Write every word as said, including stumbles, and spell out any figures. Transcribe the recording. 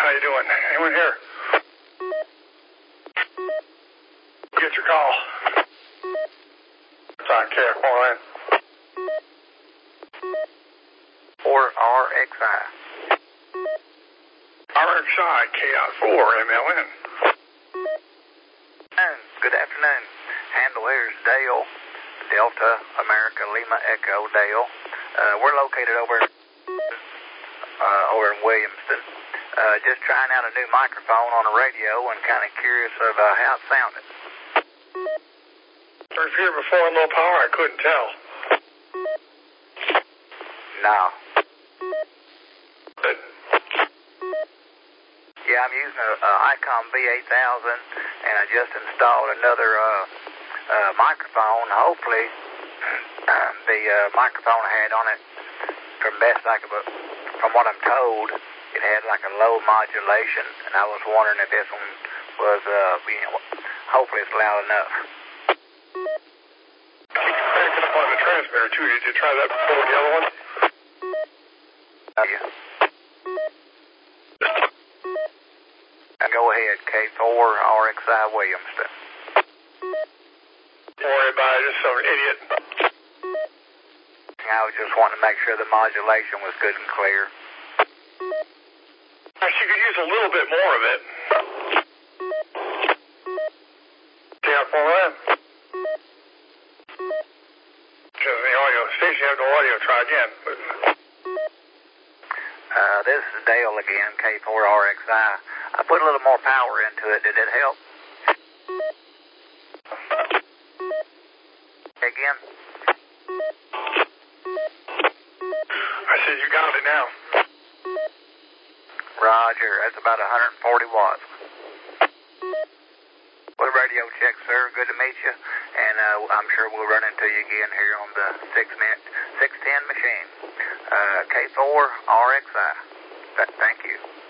How you doing? Anyone here? Get your call. It's on K F four N. four R X I. R X I, K I four, M L N. Good afternoon. Handle here's Dale. Delta, America, Lima, Echo, Dale. Uh, we're located over, uh, over in Williamston. Uh, just trying out a new microphone on the radio and kind of curious of uh, how it sounded. I was here before on low power. I couldn't tell. No. But, yeah, I'm using a, a ICOM V eight thousand, and I just installed another uh, uh, microphone. Hopefully, uh, the uh, microphone I had on it, from best I could, from what I'm told, it had like a low modulation, and I was wondering if this one was, uh, you know, hopefully it's loud enough. picking up on the transmitter too. Did you try that before the other one? Uh, yeah. Go ahead, K four R X I Williamston. Don't worry about it, just some idiot. I was just wanting to make sure the modulation was good and clear. She could use a little bit more of it. K F four N. Just the audio station, have no audio. Try again. Uh, this is Dale again, K four R X I. I put a little more power into it. Did it help? Again? I said you got it now. Roger. That's about one hundred forty watts. Well, radio check, sir. Good to meet you. And uh, I'm sure we'll run into you again here on the six ten machine. Uh, K four R X I. Th- thank you.